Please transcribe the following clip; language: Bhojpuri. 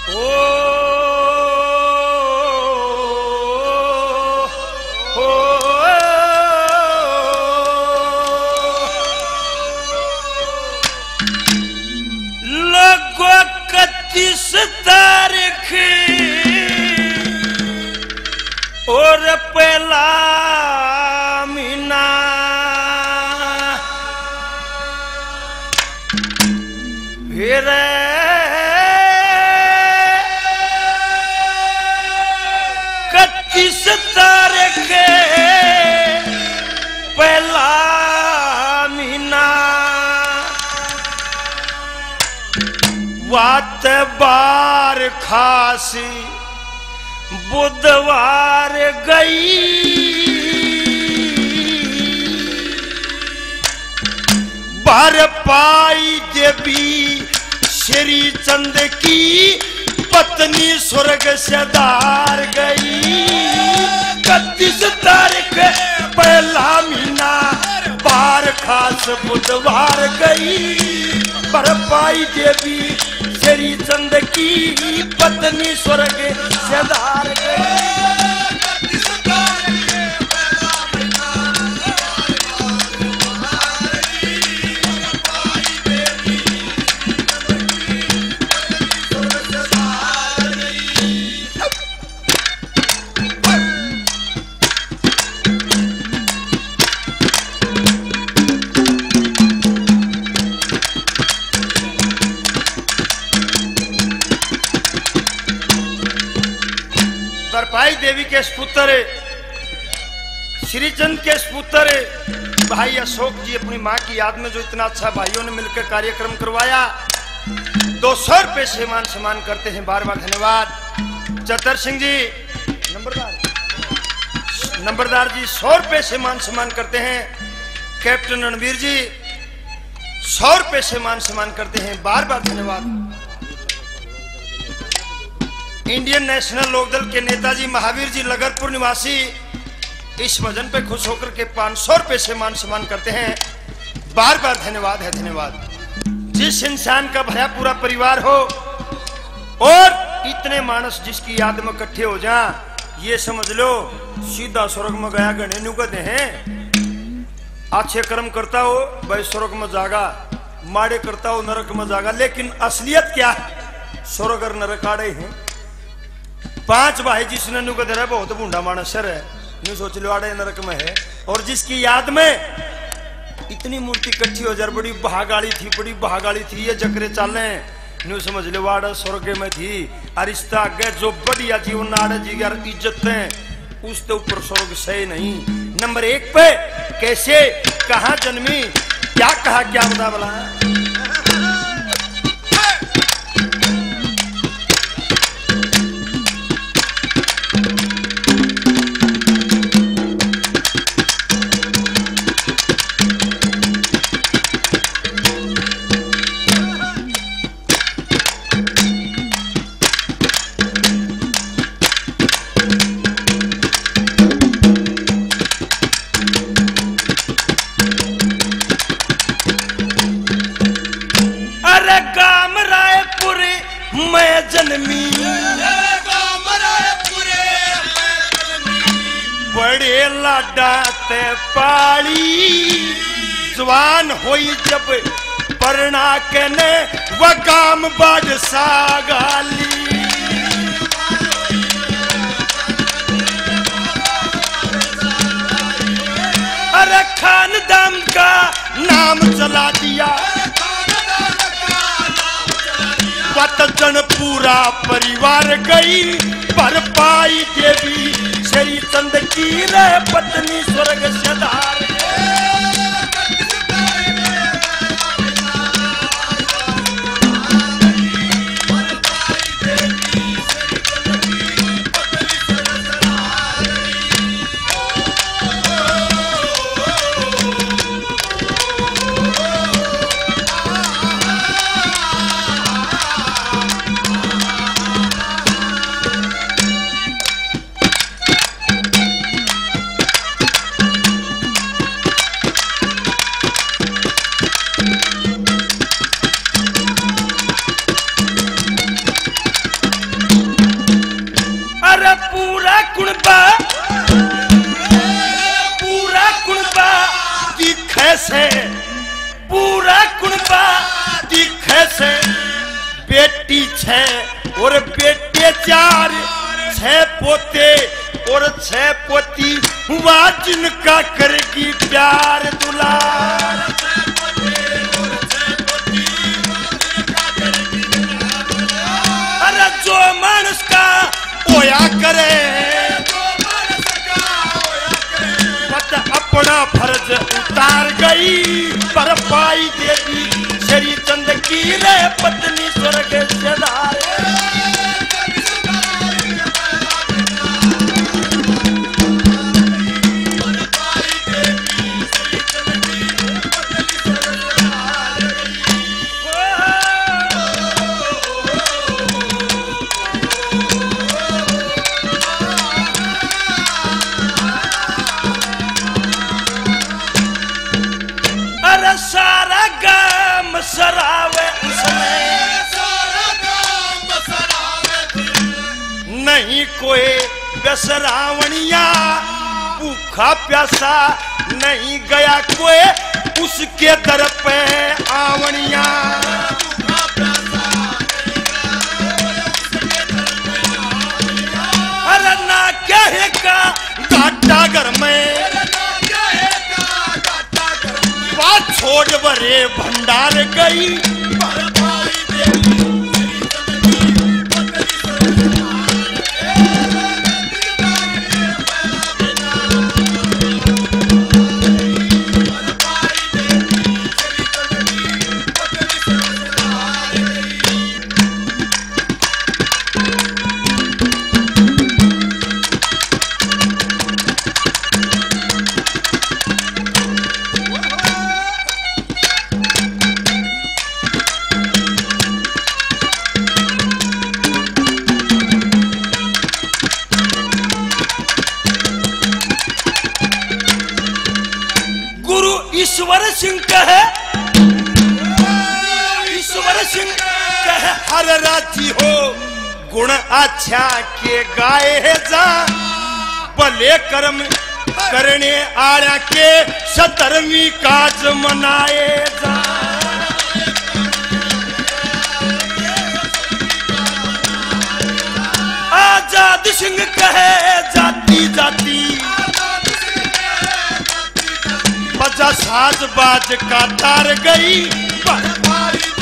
लगो 31 तारीख और पहला महीना फिर 31 तारीख पहला महीना वात बार खासी बुधवार गई बार पाई देवी श्री चंद की पत्नी स्वर्ग से धार गई 31 तारीख पहला महीना बार खास बुधवार गई पर पाई देवी श्री चंद की पत्नी स्वर्ग से धार गई। बरपाई देवी के पुत्र श्रीचंद के पुत्र भाई अशोक जी अपनी मां की याद में जो इतना अच्छा भाइयों ने मिलकर कार्यक्रम करवाया 200 रुपए से मान सम्मान करते हैं। बार बार धन्यवाद। चतर सिंह जी नंबरदार जी 100 रुपए से मान सम्मान करते हैं। कैप्टन रणवीर जी 100 रुपए से मान सम्मान करते हैं। बार बार धन्यवाद। इंडियन नेशनल लोकदल के नेताजी महावीर जी लगरपुर निवासी इस भजन पे खुश होकर के 500 रुपए से मान सम्मान करते हैं। बार बार धन्यवाद है। धन्यवाद। जिस इंसान का भया पूरा परिवार हो और इतने मानस जिसकी याद में इकट्ठे हो जा, ये समझ लो सीधा स्वर्ग में गया गणे नु कहते हैं। अच्छे कर्म करता हो भाई स्वर्ग में जागा, माड़े करता हो नरक में जागा। लेकिन असलियत क्या है? स्वर्ग और नरक आड़े हैं। 5 भाई जिसने नु कहते रहे बहुत बूढ़ा मानस है, नु सोच लो आड़े नरक में है। और जिसकी याद में इतनी मूर्ति इकट्ठी हो जा, बड़ी भागाड़ी थी ये जकरे चाले न्यू समझ लो वाड़ा स्वर्ग में थी। अरिश्ता आगे जो बढ़िया जीवन आड़े जी यार इज्जत है उसके ऊपर स्वर्ग सही नहीं। नंबर 1 पे कैसे कहां जन्मी क्या कहा क्या बता बोला। मैं जन्मी बड़े लाडा ते पाली जवान होई जब परना के ने वगाम बाड़ सागाली। अरे खानदान का नाम चला दिया जन पूरा परिवार गई पर पाई देवी श्री चंद की रे पत्नी स्वर्ग से धार। कुणबा पूरा कुणबा दिखे से, पूरा कुणबा दिखे से। बेटी 6 और बेटे 4, 6 पोते और 6 पोती हुआ जिनका करेगी प्यार दुलार। अरे जो मानस का होया करे मत अपना फर्ज उतार गई, पर पाई देवी श्री चंद की रे पत्नी स्वर्ग से धार। सारा गाम सरावे उसमें, नहीं कोई बेसरावनिया भूखा प्यासा नहीं गया कोई उसके दर पे आवनिया। अरे ना कहेगा घाटा घर में छोड़ बरे भंडार गई, ईश्वर सिंह कहे, ईश्वर सिंह कहे हर राजी हो गुण अच्छा के गाए जा, भले कर्म करने आया के सधर्मी काज मनाए जा। आजाद सिंह कहे जाति जाति बजा साज बाज का तार गई,